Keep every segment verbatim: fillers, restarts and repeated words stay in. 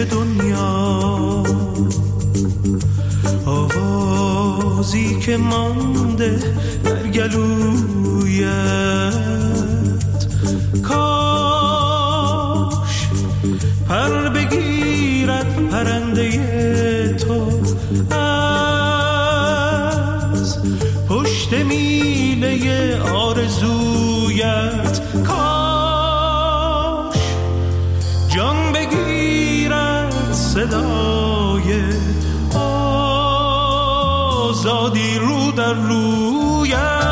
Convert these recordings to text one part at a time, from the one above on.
دنیا، آوازی که مانده در گلویت. کاش پر بگیرد پرنده تو از پشت میله آرزویت. کاش جان بگیرد صدای آزادی رو در رویت.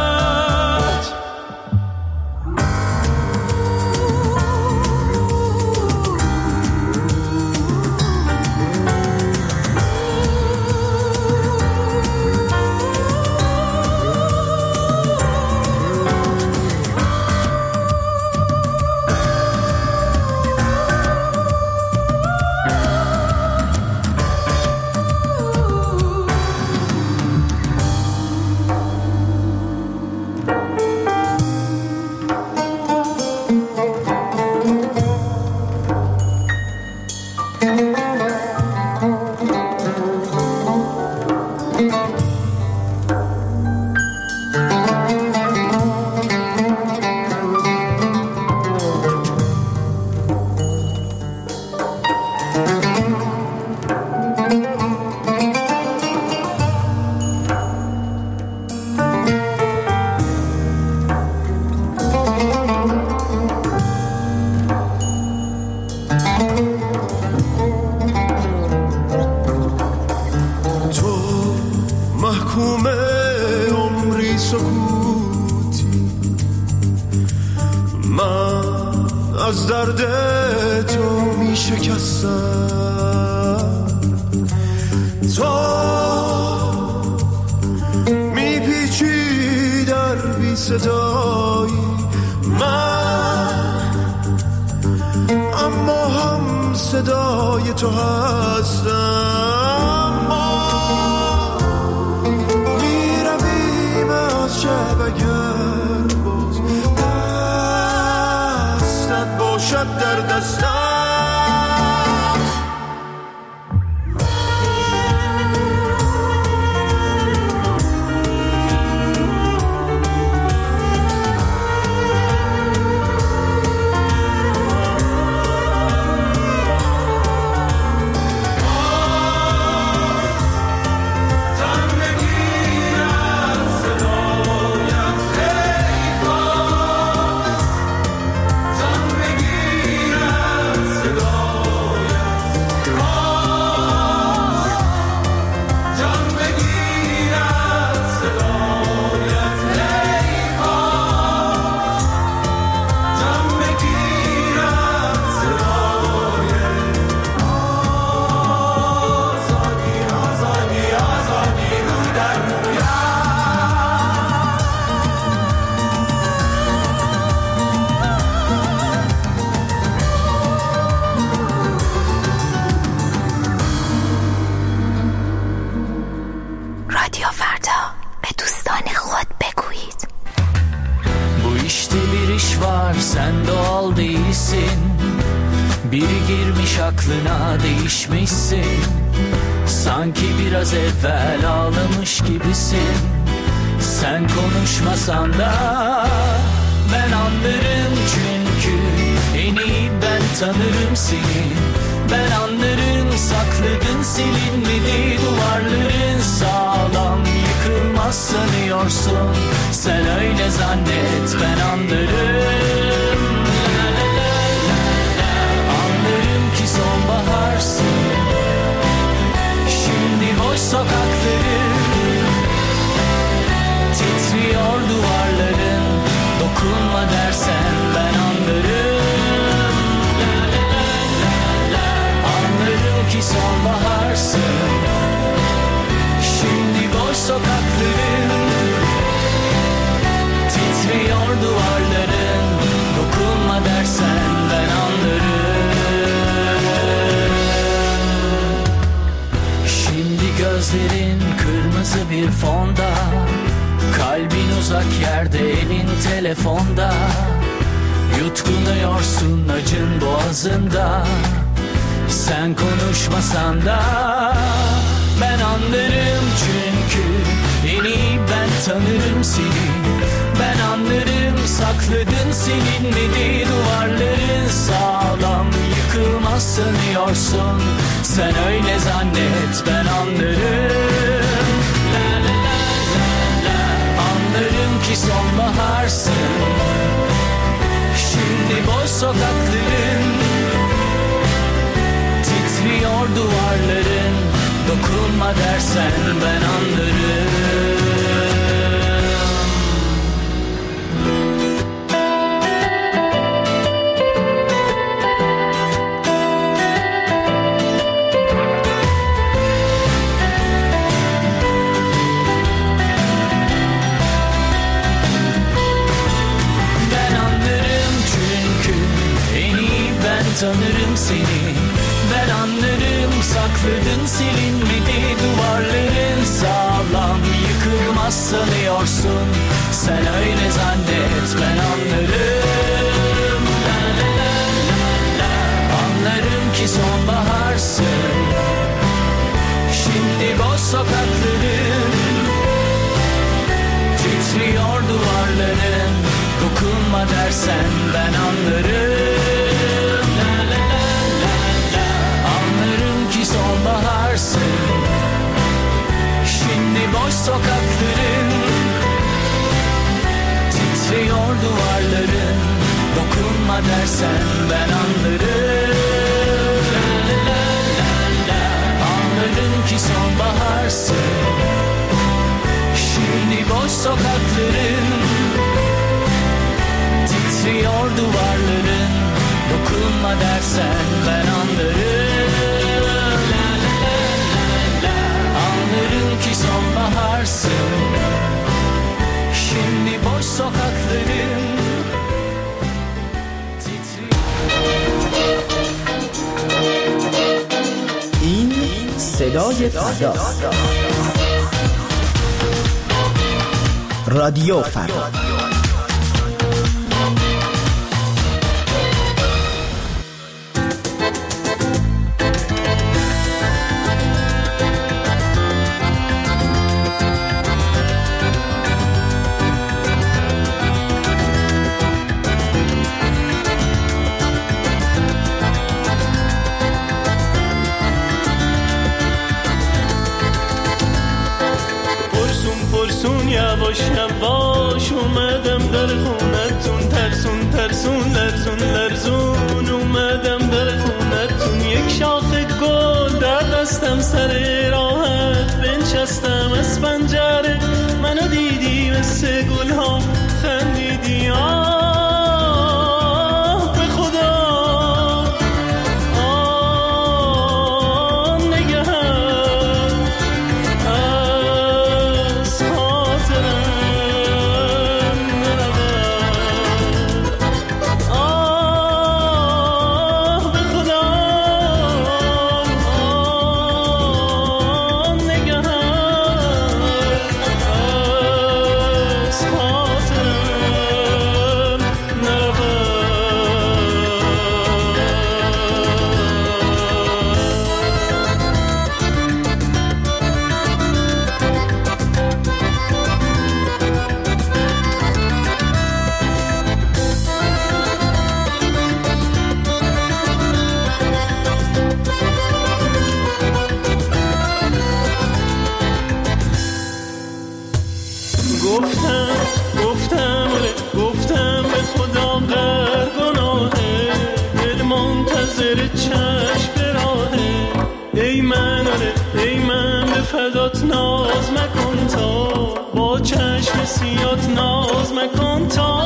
Gözlerin kırmızı bir fonda, kalbin uzak yerde, elin telefonda. Yutkunuyorsun acın boğazında. sen konuşmasan da ben anlarım, çünkü en iyi ben tanırım seni. Ben anlarım, sakladın silinmedi duvarların, sağlam yıkılmaz sanıyorsun. Sen öyle zannet, ben anlarım. La la la la la. Anlarım ki sonbaharsın. Şimdi boş sokakların, titriyor duvarların. Dokunma dersen ben anlarım. Tanırım seni, ben anlarım, sakladın silinmedi duvarların, sağlam yıkılmaz sanıyorsun. Sen öyle zannet, ben anlarım. La la la la la. Anlarım ki sonbaharsın. Şimdi boş sokakların, titriyor duvarların. Dokunma dersen ben anlarım. Sonbaharsın. Şimdi boş sokakların, titriyor duvarların. Dokunma dersen ben anlarım. La la la la la. Anlarım ki sonbaharsın. Şimdi boş sokakların, titriyor duvarların. Dokunma dersen ben anlarım. Ki sonbaharsın. Şimdi boş sokakların این صدای فردا، رادیو فردا. یواش یواش اومدم در خونتون، ترسون ترسون لرزون لرزون اومدم در خونتون. یک شاخه گل در دستم سر راحت بنشستم از پنجره، منو دیدی مثل گل ها خندیدی. آه به خدا آه نگهت از خاطرم نرود. آه به خدا آه نگهت از خاطرم نرود. گفتم گفتم گفتم به خدا غر گناهه، دل منتظر چشم به راهه. ای من آره ای من به فدات ناز مکن تا، با چشم سیات ناز مکن تا.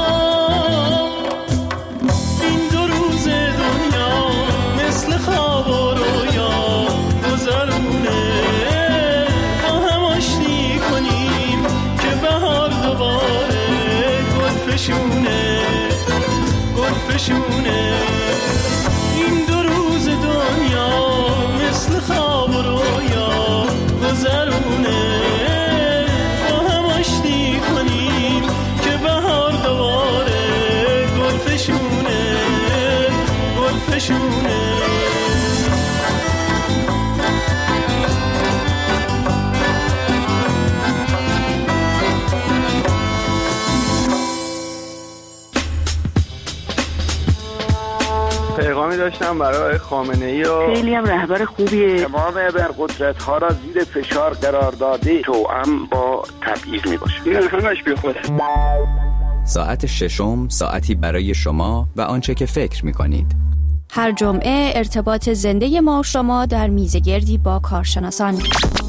این دو روز دنیا مثل خواب و رویا گذرونه، با هم آشتی کنیم که بهار دوباره گل فشونه گل فشونه. این دو روز دنیا مثل خواب و رویا گذرونه، با هم آشتی کنیم که بهار دوباره گل فشونه گل فشونه. پیغامی داشتم برای خامنه‌ای و خیلی هم رهبر خوبیه. تمام ابرقدرت ها را زیر فشار قرار داده توأم با تبعیض میباشه. این همش بی خوده. ساعت ششم، ساعتی برای شما و آنچه که فکر میکنید. هر جمعه ارتباط زنده ما و شما در میزگردی با کارشناسان.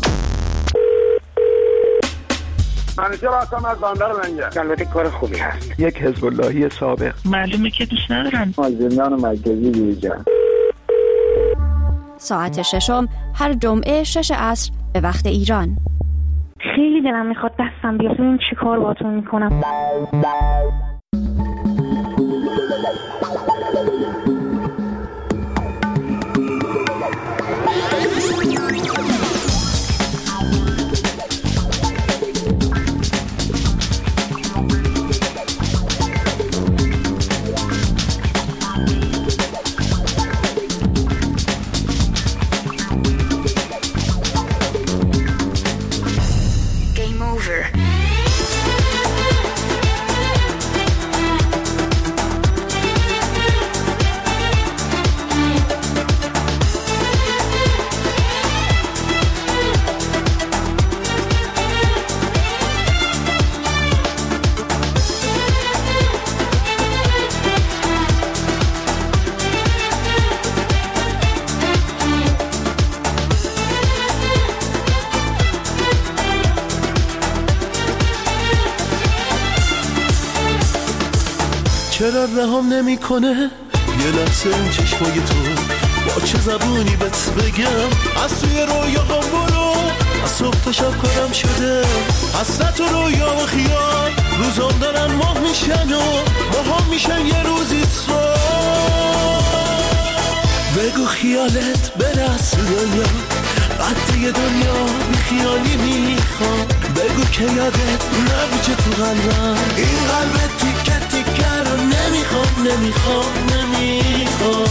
منیجر هستم از بندر منجر. البته کار خوبی هست. یک حزب اللهی سابق. معلومه که دوست ندارن. از زندان مرکزی بیرون. ساعت ششم هر جمعه شش عصر به وقت ایران. خیلی دلم میخواد دستم بیاد ببینم چی کار باهاتون میکنم. چرا رهام نمی کنه یه لحظه این چشمای تو، با چه زبونی بهت بگم از توی رویاهام برو، از صبح تا شب کارم شده حسرت و رویا و خیال، روزام دارن ماه میشن و ماها میشن یه روزی صبح. بگو خیالت برس دنیا قد یه دنیا بی خیالی میخوام، بگو که یادت نبیچه تو قلبم این قلبت تیکه تیکه رو نمیخوام نمیخوام نمیخوام.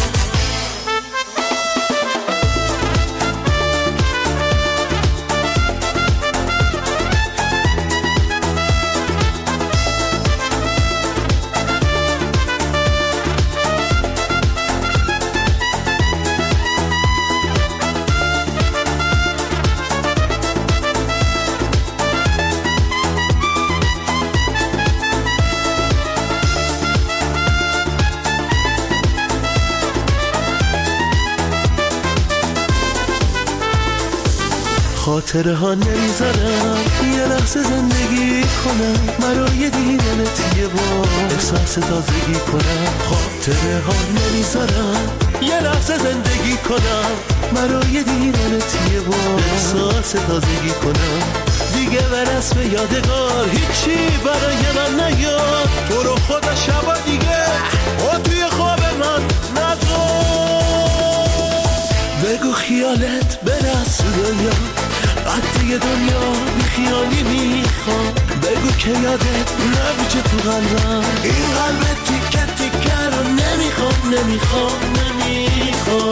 خاطره ها نمیذارم یه لحظه زندگی کنم، برای دیدنت یه بار احساس تازگی کنم. خاطره ها نمیذارم یه لحظه زندگی کنم، برای دیدنت یه بار احساس تازگی کنم. دیگه برس به یادگار هیچی برای من نیاد، تو رو خدا شبا دیگه او توی خواب من نزار. بگو خیالت برس دنیا قد یه دنیا بی خیالی میخوام، بگو که یادت نبیچه تو قلبم این قلبت تیکه تیکه رو نمیخوام نمیخوام نمیخوام.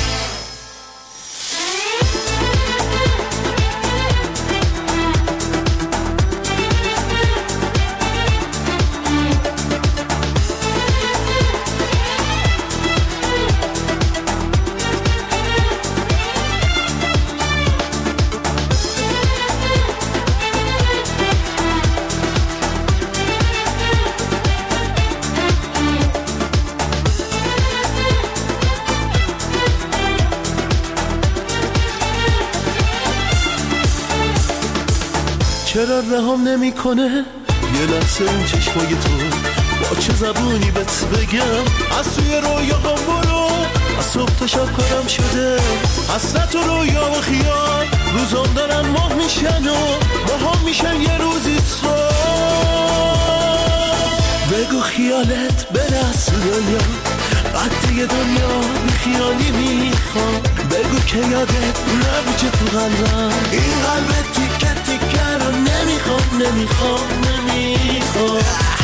چرا رهام نمی کنه یه لحظه این چشمای تو، با چه زبونی بهت بگم از توی رویاهام برو، از صبح تا شب کارم شده حسرت و رویا و خیال، روزام دارن ماه میشن و ماها میشن یه روزی صبح. بگو خیالت برس دنیا قد یه دنیا بی خیالی میخوام، بگو که یادت نبیچه تو قلبم این قلبت تیکه تیکه رو نمیخوام نمیخوام نمیخوام.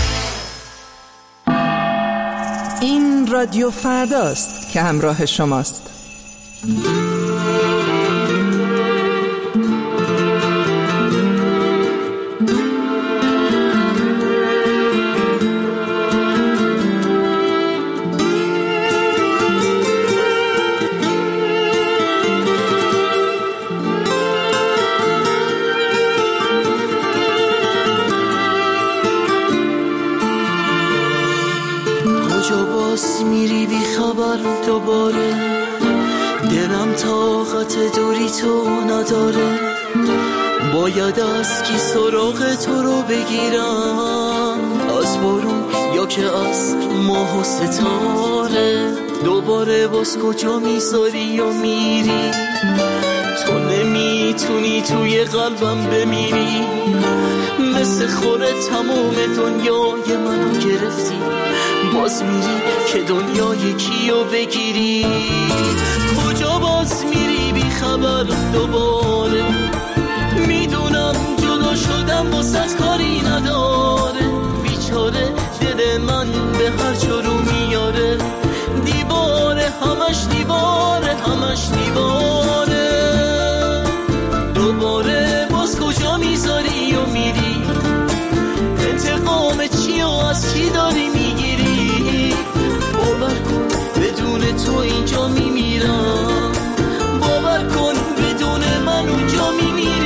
این رادیو فرداست که همراه شماست. بیخبر دوباره، دلم طاقت دوری تو نداره. باید از کی سراغ تو رو بگیرم، از بارون یا که از ماه و ستاره. دوباره باز کجا میذاری و میری، تو نمیتونی توی قلبم بمیری. مثل خوره تمام دنیای منو گرفتی، باز میری که دنیای کیو بگیری. کجا باز میری بی خبر دوباره، میدونم جدا شدم واسه کاری نداره. بیچاره دل من به هر جا رو میاره، دیواره همش دیواره همش دیواره. دوباره باز کجا میذاری و میری، انتقام چی و از کی داری میگیری. باور کن بدون تو اینجا میمیرم، باور کن بدون من اونجا میمیری.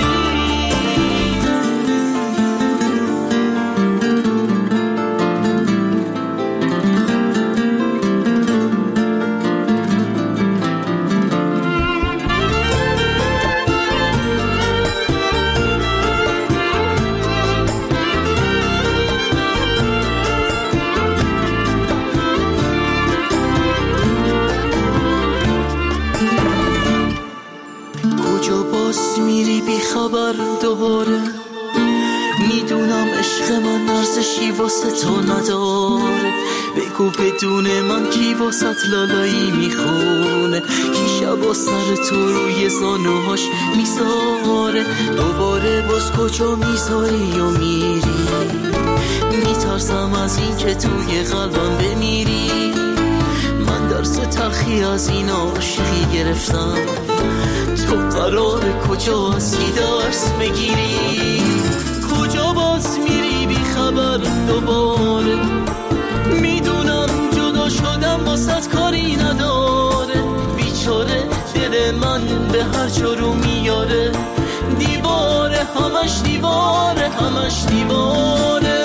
خبر دوباره، میدونم عشق من ارزشی واسه تو نداره. بگو بدون من کی واسه لالایی میخونه، کی شبا سر تو روی زانوهاش میذاره. دوباره باز کجا میذاری و میری، میترسم از این که توی قلبم بمیری. من درس تلخی از این عاشقی گرفتم، تو قرار کجا هستی درس بگیری. کجا باز میری بی خبر دوباره، میدونم جدا شدم واسه کاری نداره. بیچاره دل من به هر جا رو میاره، دیواره همش دیواره همش دیواره.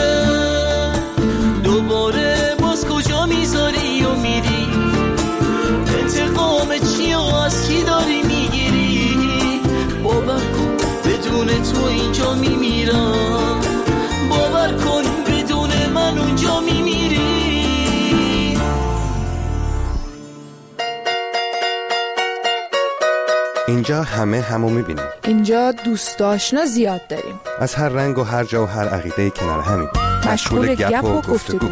دوباره باز کجا میذاری و میری، انتقام چی و از کی داری میگیری. باور کن بدون تو اینجا میمیرم، باور کن بدون من اونجا میمیری. اینجا همه همو میبینیم، اینجا دوست آشنا زیاد داریم، از هر رنگ و هر جا و هر عقیده کنار همین، مشغول گپ و گفتگو.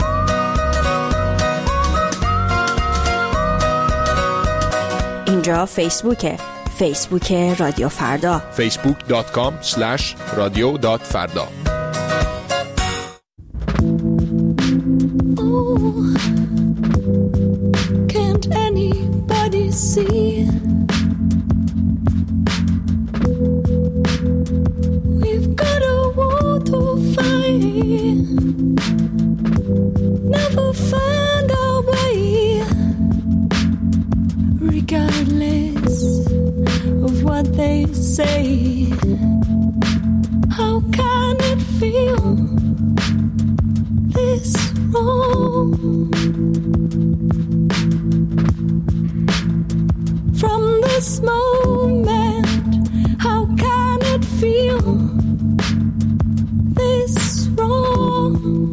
اینجا فیسبوکه، فیسبوک رادیو فردا، فیسبوک دات کام اسلش رادیو دات فردا. Can't anybody see we've got a war to fight, never find our way, regardless of what they say. How can it feel this wrong? From this moment, how can it feel this wrong?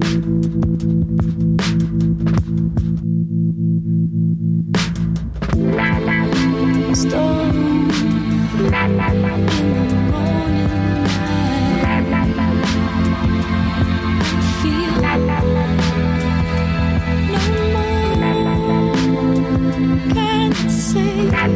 Storm in the morning light, feel no more can say.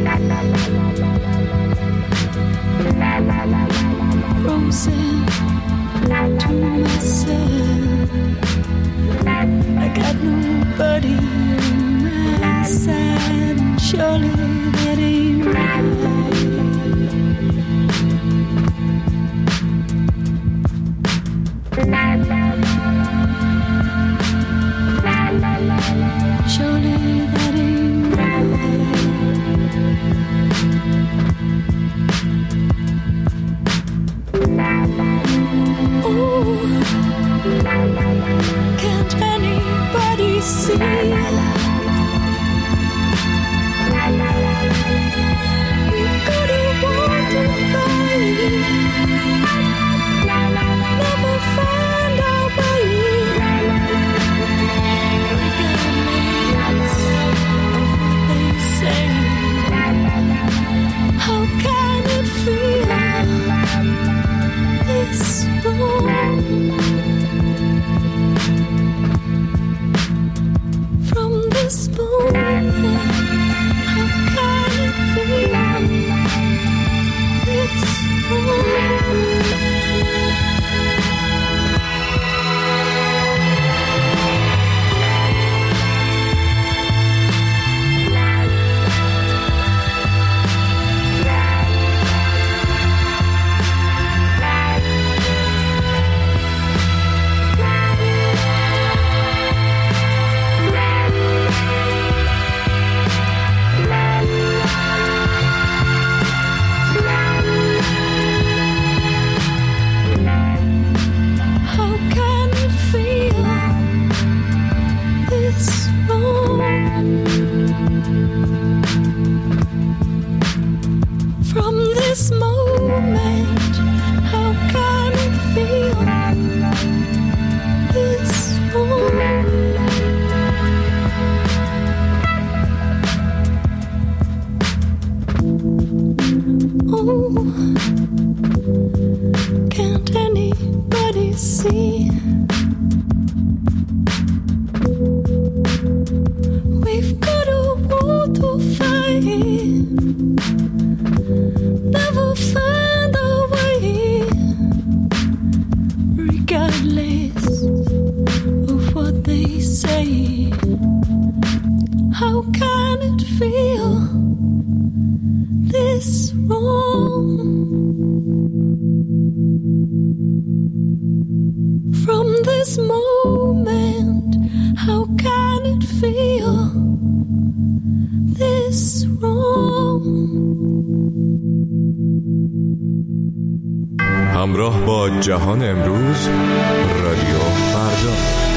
Frozen to myself, I got nobody on my side. Surely that ain't right. Surely that ain't right. Ooh, can't anybody see see. We've got a war to fight. Never find our way, regardless of what they say. How can it feel this wrong? From this moment, how can it feel this wrong? همراه با جهان امروز، رادیو فردا.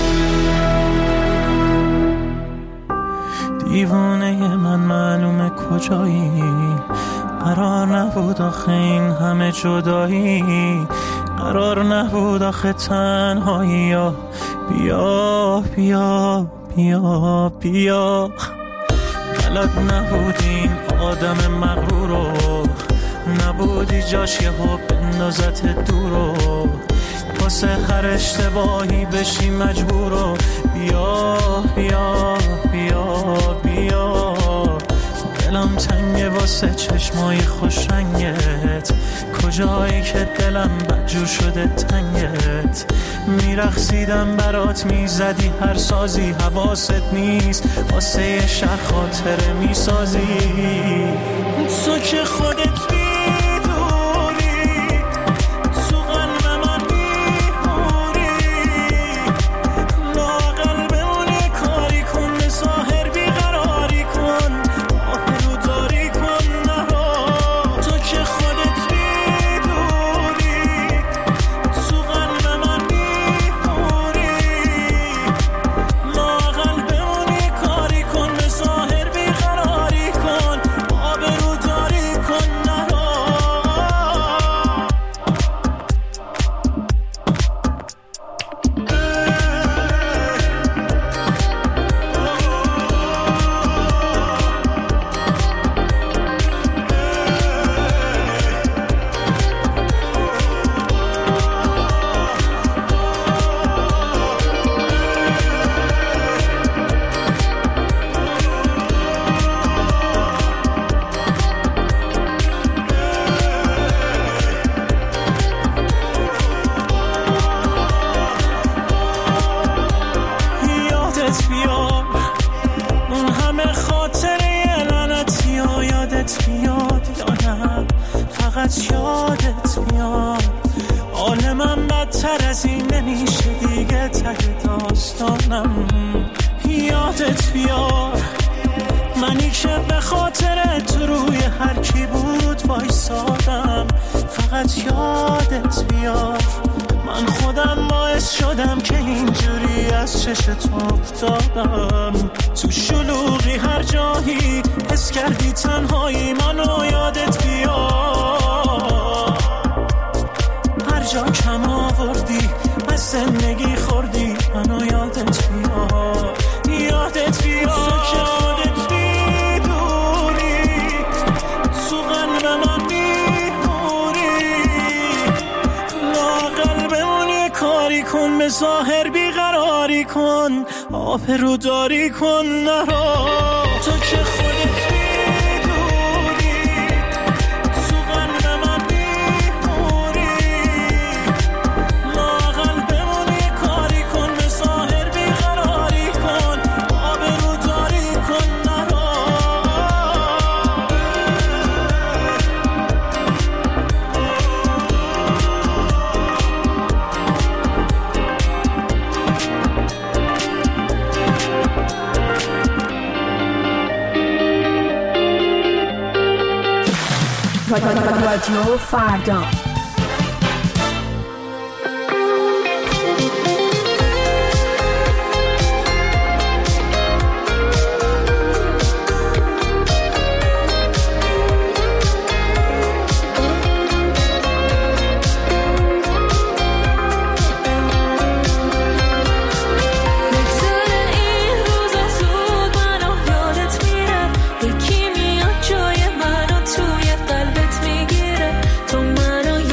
دیوانه من معلومه کجایی، قرار نبود آخه این همه جدایی، قرار نبود آخه تنهایی. یا بیا بیا بیا بیا، بلد نبود این آدم مغرورو، نبودی جاش یه ها بندازت دورو، واسه هر اشتباهی بشی مجبورو. بیا بیا بیا بیا، دلم تنگه واسه چشمای خوش رنگت، کجایی که دلم بدجور شده تنگت. میرقصیدم برات میزدی هر سازی، حواست نیست واسه یه شهر خاطره میسازی. تو که خودت بیدوری، تو قلب من بیهوری، لااقل بمونی کاری کن، به ظاهر بیقراری کن، آبرو داری کن نرو. تو که خودت بیدوری، تو قلب من بیهوری، لااقل بمونی کاری کن، به ظاهر بیقراری کن، آبرو داری کن نرو. یادت بیاد اون همه خاطره لعنتی ها، یادت بیاد یا نه فقط یادت بیاد. حال من بدتر از این نمیشه دیگه، ته داستانم. یادت بیاد منی که به خاطرت روی هر کی بود وایسادم، فقط یادت بیاد. من خودم باعث شدم که اینجوری از چشت افتادم، تو شلوغی هر جایی حس کردی تنهایی، منو یادت بیاد. هر جا کم آوردی از زندگی خوردی، منو یادت بیاد. یادت بیاد که خودت بیدوری، تو قلب من بیهوری، لااقل بمونی کاری کن، به ظاهر بیقراری کن، آبرو داری کن نرو. تو که خودت بیدوری، تو قلب من بیهوری، لااقل بمونی کاری کن، به ظاهر بیقراری کن، آبرو داری کن نرو. رادیو فردا. یکی میاد جای منو توی قلبت میگیره، تو منو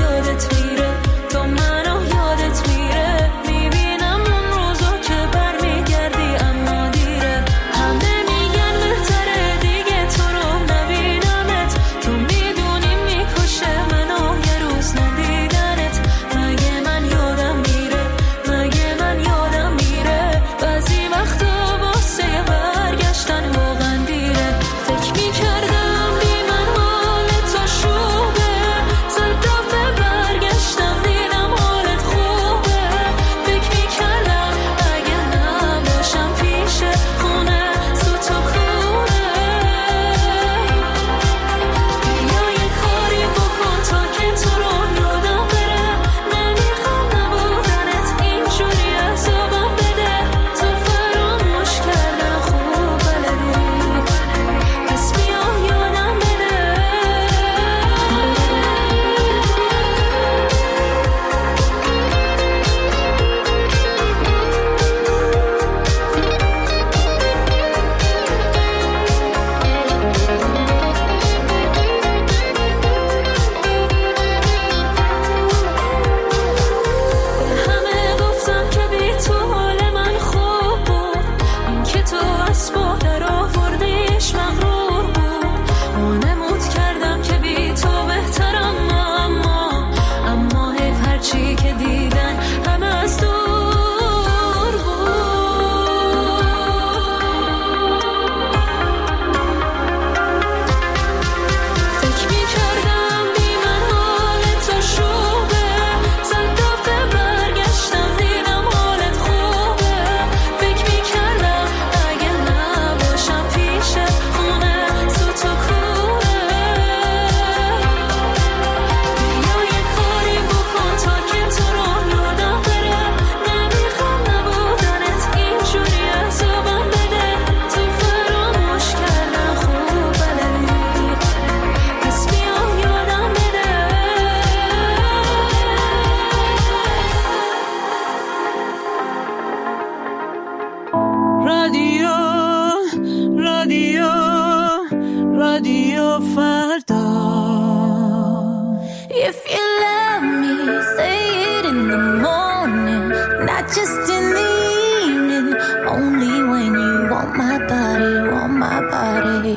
فردا. If you love me, say it in the morning, not just in the evening, only when you want my body, want my body.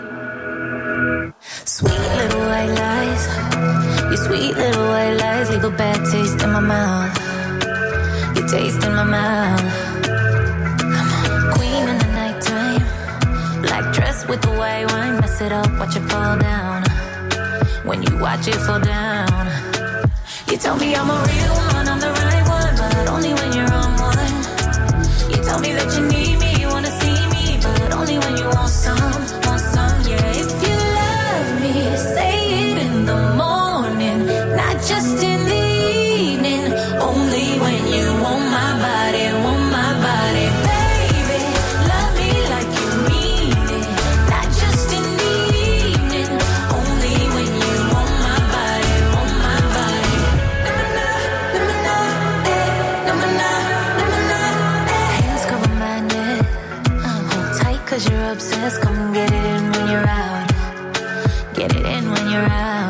Sweet little white lies, your sweet little white lies leave a bad taste in my mouth, your taste in my mouth. Come on, queen in the nighttime, black dress with the white wine, mess it up, watch it fall down. When you watch it fall down, you tell me I'm a real one, I'm the right one, but only when you're on one. You tell me that you need me, you wanna see me, but only when you want some, want some, yeah. If you love me, say it in the morning, not just in the evening, only when you want my body, want my body. Baby, love me like you mean it, not just in the evening, only when you want my body, want my body. Na-na-na, eh, na-na-na, na-na-na, eh. Hands cover my neck, hold tight 'cause you're obsessed. Come get it in when you're out, get it in when you're out.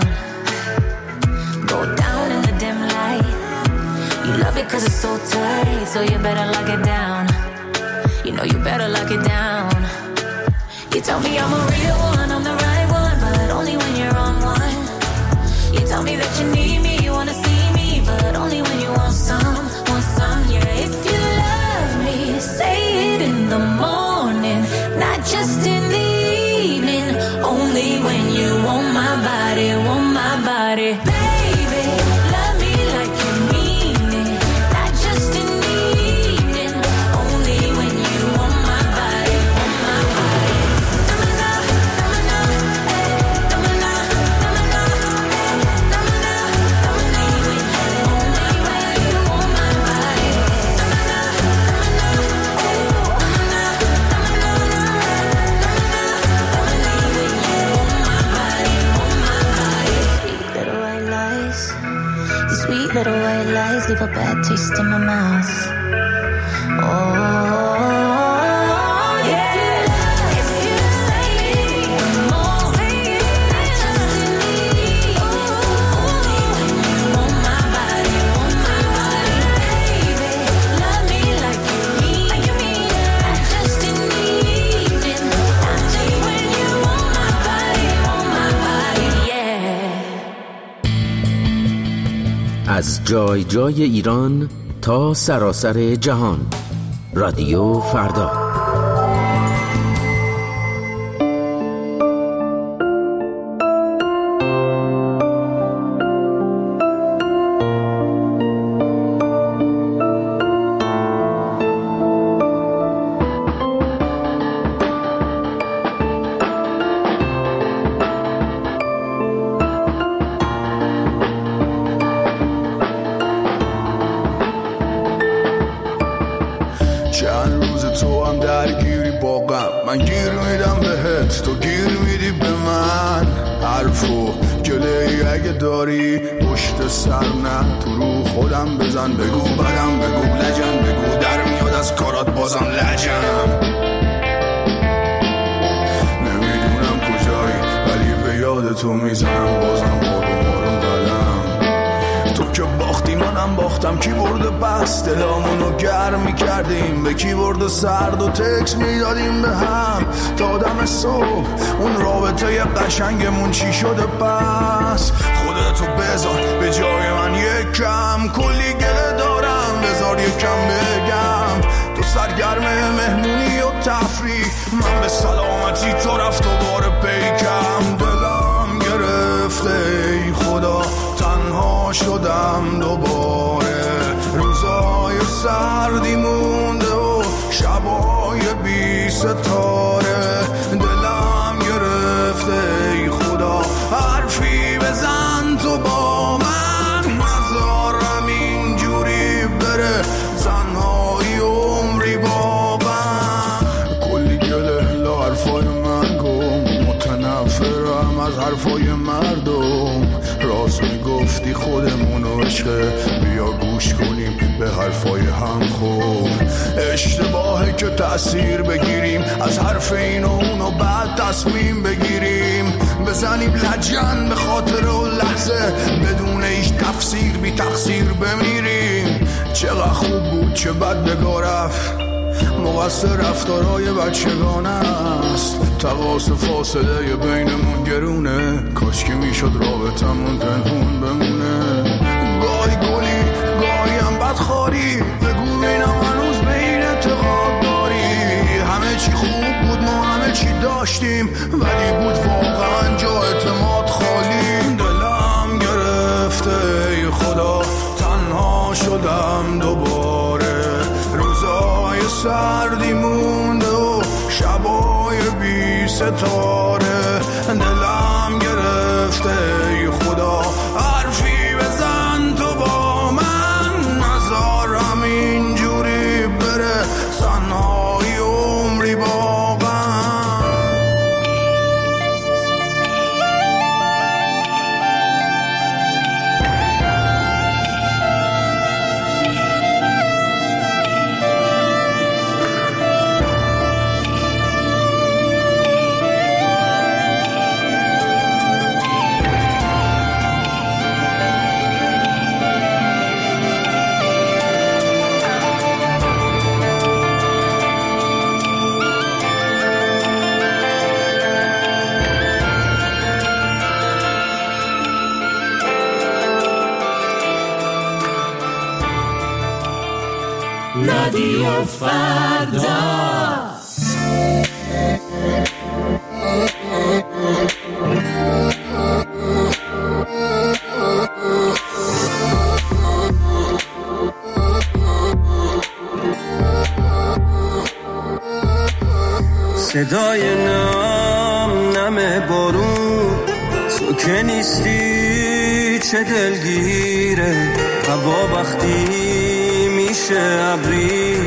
Go down in the dim light, you love it 'cause it's so tight, so you better lock it down. You know you better lock it down. You tell me I'm a real one, I'm the right one, but only when you're on one. You tell me that you need me, you wanna see me, but only when you want some, want some, yeah. If you love me, say it in the morning, not just in the evening, only when you want my body, want my body. Baby, love me like you mean it, not just in the evening, only when you want my body, want my body. Na-na-na, na-na-na, eh, na-na-na, na-na-na, eh, na-na-na, na-na-na, only when you want my body. Na-na-na, na-na-na, eh, na-na-na, na-na-na, na-na-na, only when you want my body, want my body. Sweet little white lies, your sweet little white lies leave a bad taste in my mouth. Oh, yeah. If you say it more, not just in the evening, only when you want my body, want my body. Baby, love me like you mean it, not just in the evening, only when you want my body, want my body, yeah. از جای جای ایران تا سراسر جهان، رادیو فردا. چند روز تو هم درگیری با غم، من گیر میدم بهت، تو گیر میدی به من. حرف و گله ای اگه داری پشت سر نه، تو رو خودم بزن، بگو بدم، بگو لجن، بگو در میاد از کارات بازم لجم. نمیدونم کجایی ولی به یاد تو میزنم بازم آروم آروم قدم. تو که باختی منم باختم، کی برده بس دلامونو گرم میکردیم، به کی برده سرد و تکس میدادیم به هم تا دم صبح. اون رابطه قشنگمون چی شده پس؟ خودتو بذار به جای من یکم، کلی گله دارم بذار یکم بگم. تو سرگرم مهمونی و تفریح، من به سلامتی تو رفت و بار پیکم. دلم گرفته ای خدا، تنها شدم دوباره. روزای سردی مونده و شبای بی ستاره. دلم گرفته ای خدا، حرفی بزن تو با من، نذارم اینجوری بره تنهایی عمری با من. کلی گله لا حرفای من گم، متنفرم از حرفای مردم. راست میگفتی خودمونو عشقه، بیا گوش کنیم به حرفای هم. خوب اشتباهه که تأثیر بگیریم از حرف این و اون و بعد تصمیم بگیریم. بزنیم لجن به خاطر و لحظه، بدون هیچ تفسیر بی تقصیر بمیریم. چقدر خوب بود چه بد بگاه رفت، مقصر رفتارهای بچگانه است. تقاس فاصله بینمون گرونه، کاش که میشد رابطمون پنهون بمونه. گاهی گلی گاهی هم بدخواری، بگو بینم هنوز به این اعتقاد داری. همه چی خوب بود ما همه چی داشتیم، ولی بود واقعا جا اعتماد خالی. دلم گرفته ای خدا تنها شدم دوباره، روزای سردی مونده و شبای بی ستاره. دلم گرفته ای خدا حرفی بزن تو با من، نذارم اینجوری بره تنهایی عمری واقعا. رادیو فردا. صدای نم نم بارون، تو که نیستی چه دلگیره. هوا وقتی میشه ابری،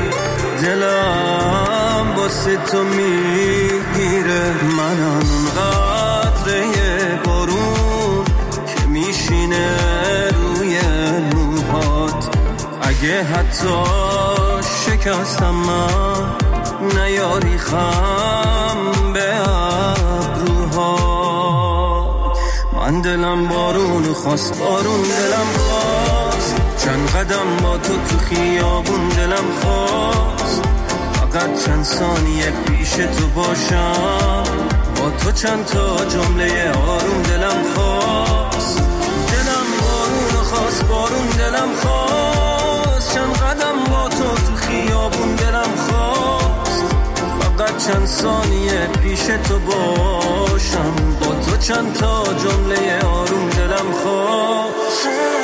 دلم واسه تو میگیره. منم قطره بارون که میشینه روی موهات. اگه حتی شکستم من نیاری خم به ابروها. من دلم بارون خواست، بارون دلم خواست، چند قدم با تو تو خیابون دلم خواست. فقط چند ثانیه پیش تو باشم، با تو چند تا جمله آروم دلم خواست. دلم بارون خواست، بارون دلم خواست، چند قدم با تو تو خیابون دلم خواست. فقط چند ثانیه پیش تو باشم، با تو چند تا جمله آروم دلم خواست.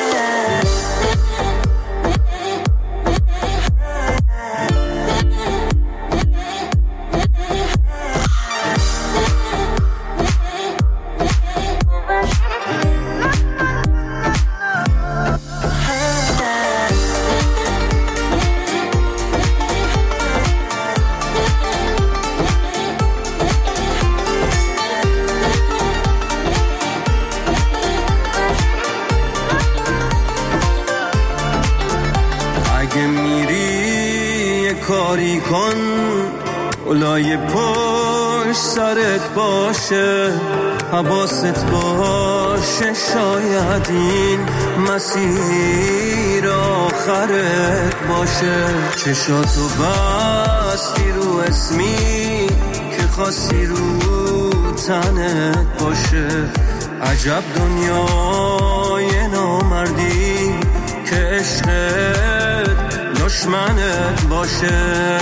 کاری کن اولای پشت سرت باشه، حواست باشه شاید این مسیر آخرت باشه. چشاتو بستی رو اسمی که خواستی رو تنت باشه. عجب دنیای نامردی که عشقت دشمنت باشه.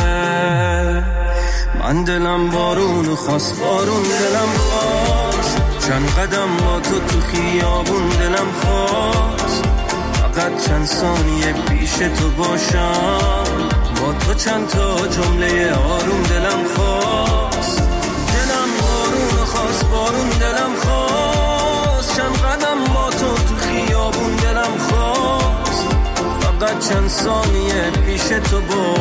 من دلم بارون خواست، بارون دلم خواست، چند قدم با تو تو خیابون دلم خواست. فقط چند ثانیه پیش تو باشم، با تو چند تا جمله آروم دلم خواست. دلم بارون خواست، بارون دلم خواست، چند قدم با تو تو خیابون دلم خواست. فقط چند ثانیه پیش تو باشم،